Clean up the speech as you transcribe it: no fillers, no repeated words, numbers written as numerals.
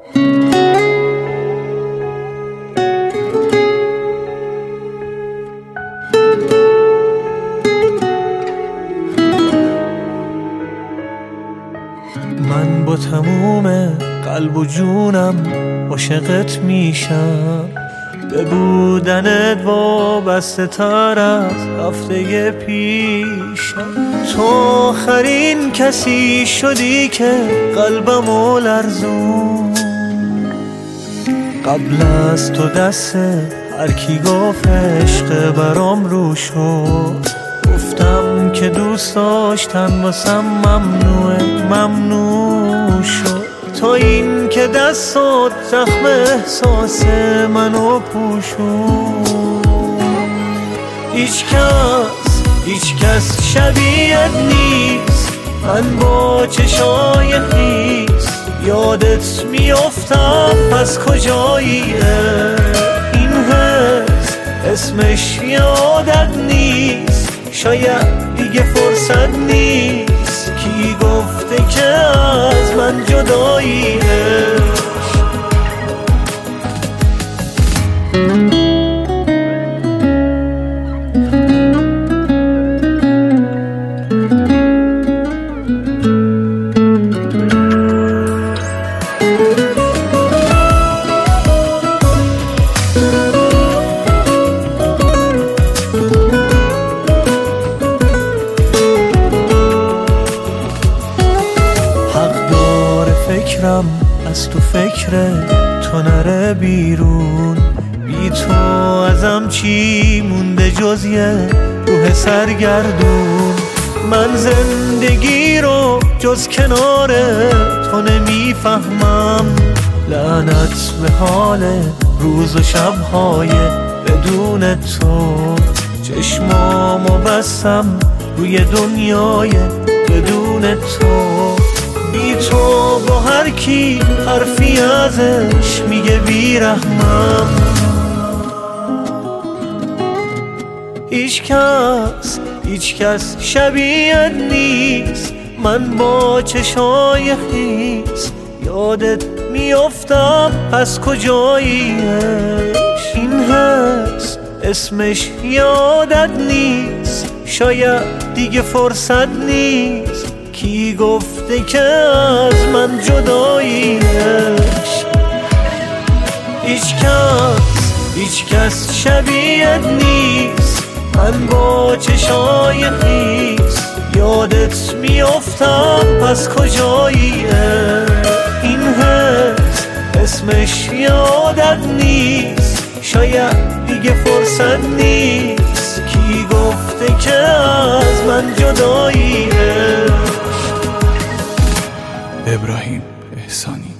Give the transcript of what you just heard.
من با تموم قلب و جونم عاشقت میشم، به بودنت وابسته تر از هفته پیشم. تو آخرین کسی شدی که قلبمو لرزون، قبل از تو دست هر کی گفت عشق برام رو شد. گفتم که دوست داشتن واسم ممنوع شد. تا این که دستات زخم احساس منو پوشون. هیچ کس شبیهت نیست، من با چشای خیس یادت میافتم. پس کجاییه این حس؟ اسمش یادت نیست، شاید دیگه فرصت نیست. کی گفته که از من جداییه؟ فکرم از تو فکر تو نره بیرون. بی تو ازم چی مونده جز یه روح سرگردون. من زندگی رو جز کنار تو نمیفهمم. لعنت به حال روز و شبهای بدون تو. چشمامو بستم روی دنیای بدون تو. بی تو با هر کی حرفی ازش میگه بیرحمم. هیچ کس شبیهت نیست، من با چشای خیس یادت میافتم. پس کجاییش این حس؟ اسمش یادت نیست، شاید دیگه فرصت نیست. کی گفته که از من جداییش؟ هیچ کس شبیهت نیست، من با چشای خیس یادت میافتم. پس کجاییه این حس؟ اسمش یادت نیست، شاید دیگه فرصت نیست. کی گفته که از من جداییه؟ ابراهیم احسانی.